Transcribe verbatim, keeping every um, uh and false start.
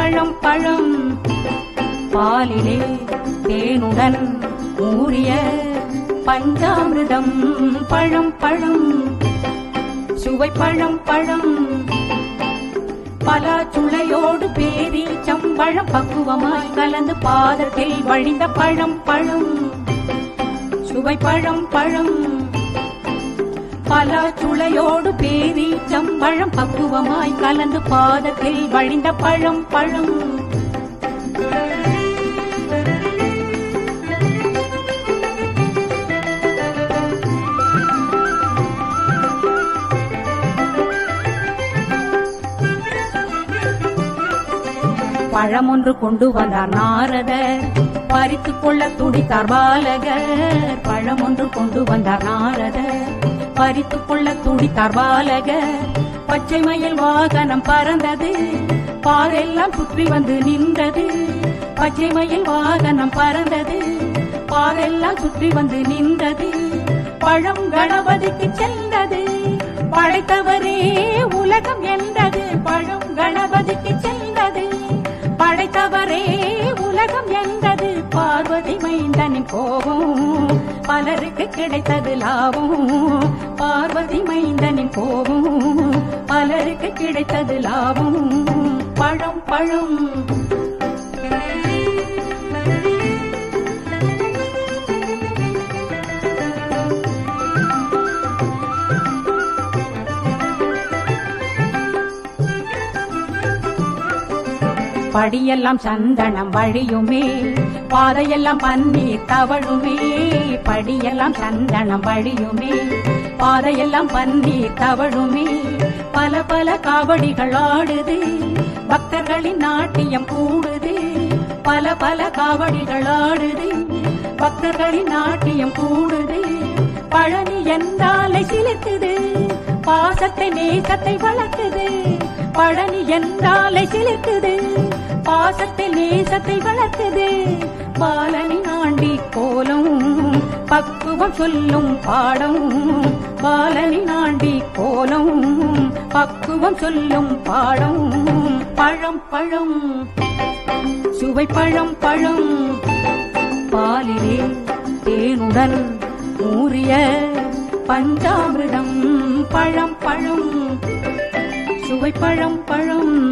பழம் பழம் பாலிலே தேனுடன் ஊறிய பஞ்சாமிர்தம் பழம் பழம் சுவை பழம் பழம் பலாச்சுளையோடு பேரி சம்பழம் பக்குவமாய் கலந்து பாதத்தில் வழிந்த பழம் பழம் சுவை பழம் பழம் பலாச்சுளையோடு பேரி சம்பழம் பக்குவமாய் கலந்து பாதத்தில் வழிந்த பழம் பழம் பழம் ஒன்று கொண்டு வந்தார் நாரதர் பறித்துக் கொள்ள துடித்தார் பாலகர் பழம் ஒன்று கொண்டு வந்தார் நாரதர் பறித்துக் கொள்ள துடித்தார் பாலகர் பச்சை மயில் வாகனம் பறந்தது பாரெல்லாம் சுற்றி வந்து நின்றது பச்சை மயில் வாகனம் பறந்தது பாரெல்லாம் சுற்றி வந்து நின்றது பழம் கணபதிக்கு சென்றது படைத்தவரே உலகம் என்றது பழம் கணபதிக்கு சென்றது படைத்தவரே உலகம் என்றது பார்வதி மைந்தனின் கோபம் பலருக்கு கிடைத்தது லாபம் பார்வதி மைந்தனின் கோபம் பலருக்கு கிடைத்தது லாபம் பழம் பழம் படியெல்லாம் சந்தனம் வழியுமே பாதையெல்லாம் பன்னீர் தவழுமே படியெல்லாம் சந்தனம் வழியுமே பாதையெல்லாம் பன்னீர் தவழுமே பல பல காவடிகள் ஆடுது பக்தர்களின் நாட்டியம் கூடுது பல பல காவடிகள் ஆடுது பக்தர்களின் நாட்டியம் கூடுது பழனி என்றாலை சிலிர்க்குது பாசத்தை நேசத்தை வளர்க்குது பழனி என்றாலை சிலிர்க்குது பாசத்தை நேசத்தை வளர்க்குது பாலனி நாண்டி கோலம் பக்குவம் சொல்லும் பாடம் பாலனி நாண்டி கோலம் பக்குவம் சொல்லும் பாடம் பழம் பழம் சுவை பழம் பழம் பாலிலே தேனுடன் ஊறிய பஞ்சாமிர்தம் பழம் பழம் சுவை பழம் பழம்